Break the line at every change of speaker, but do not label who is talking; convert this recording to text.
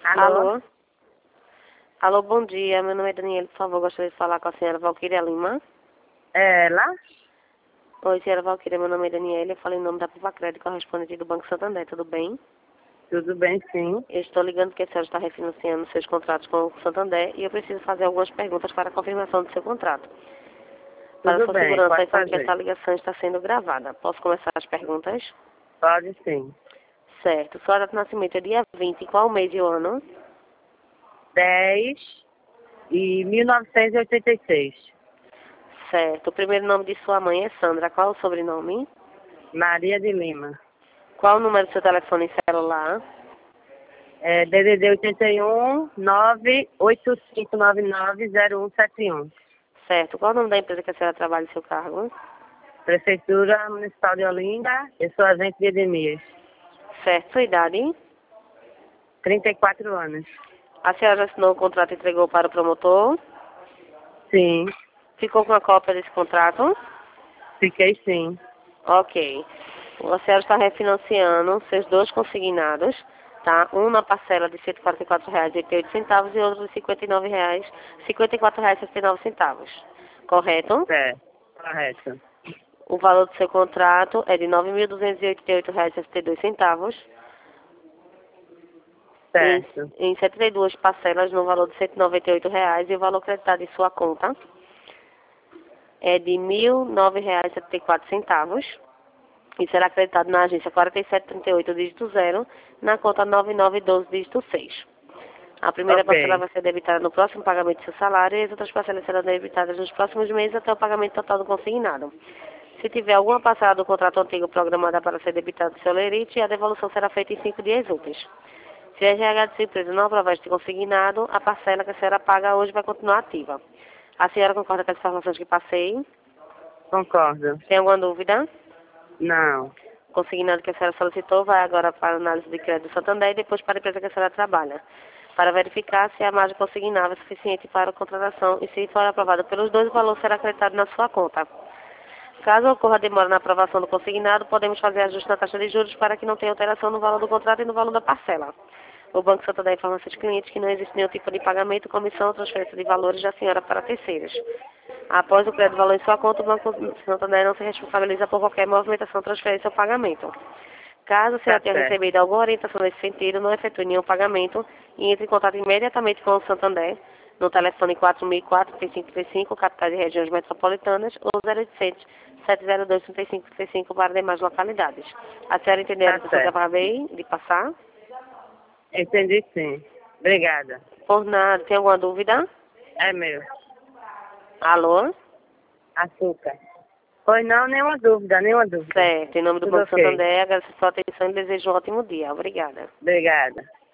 Alô?
Alô? Alô, bom dia. Meu nome é Daniela. Por favor, gostaria de falar com a senhora Valquíria Lima.
É ela?
Oi, senhora Valquíria. Meu nome é Daniela. Eu falo em nome da Pupa Crédito, correspondente do Banco Santander. Tudo bem?
Tudo bem, sim.
Eu estou ligando porque a senhora está refinanciando seus contratos com o Santander e eu preciso fazer algumas perguntas para a confirmação do seu contrato. Para
Tudo
sua
bem,
segurança,
pode
informo que essa
fazer.
ligação está sendo gravada. Posso começar as perguntas?
Pode sim.
Certo. Sua data de nascimento é dia 20. Qual mês e o ano?
10 e 1986.
Certo. O primeiro nome de sua mãe é Sandra. Qual o sobrenome?
Maria de Lima.
Qual o número do seu telefone celular?
É DDD 81 985990171.
Certo. Qual o nome da empresa que a senhora trabalha em seu cargo?
Prefeitura Municipal de Olinda. Eu sou agente de Edemias.
Certo. Sua idade?
34 anos.
A senhora já assinou o contrato e entregou para o promotor?
Sim.
Ficou com a cópia desse contrato?
Fiquei sim.
Ok. A senhora está refinanciando seus dois consignados, tá? Um na parcela de R$ 144,88 e outro de R$ 54,69. Correto?
É. Correto.
O valor do seu contrato é de R$ 9.288,62
Certo.
em 72 parcelas no valor de R$ 198 e o valor creditado em sua conta é de R$ 1.009,74 e será acreditado na agência 4738, dígito 0, na conta 9912, dígito 6. A primeira parcela
Ok.
vai ser debitada no próximo pagamento do seu salário e as outras parcelas serão debitadas nos próximos meses até o pagamento total do consignado. Se tiver alguma parcela do contrato antigo programada para ser debitada do seu lerite, a devolução será feita em 5 dias úteis. Se a RH de sua empresa não aprovar este consignado, a parcela que a senhora paga hoje vai continuar ativa. A senhora concorda com as informações que passei?
Concordo.
Tem alguma dúvida?
Não.
O consignado que a senhora solicitou vai agora para a análise de crédito do Santander e depois para a empresa que a senhora trabalha, para verificar se a margem consignável é suficiente para a contratação e se for aprovada pelos dois, o valor será acreditado na sua conta. Caso ocorra demora na aprovação do consignado, podemos fazer ajuste na taxa de juros para que não tenha alteração no valor do contrato e no valor da parcela. O Banco Santander informa a seus clientes que não existe nenhum tipo de pagamento, comissão ou transferência de valores da senhora para terceiros. Após o crédito de valor em sua conta, o Banco Santander não se responsabiliza por qualquer movimentação, transferência ou pagamento. Caso a senhora
Tá
tenha
certo.
recebido alguma orientação nesse sentido, não efetue nenhum pagamento e entre em contato imediatamente com o Santander no telefone 4004-3535, capitais e regiões metropolitanas, ou 0800 702-3535 para demais localidades. A senhora entendeu a
Tá
orientação que eu
certo.
acabei de passar?
Entendi sim. Obrigada.
Por nada. Tem alguma dúvida?
É meu.
Alô?
Açúcar. Pois não, nenhuma dúvida, nenhuma dúvida.
Certo. Em nome do
Tudo
Banco
ok.
Santander, agradeço a sua atenção e desejo um ótimo dia. Obrigada.
Obrigada.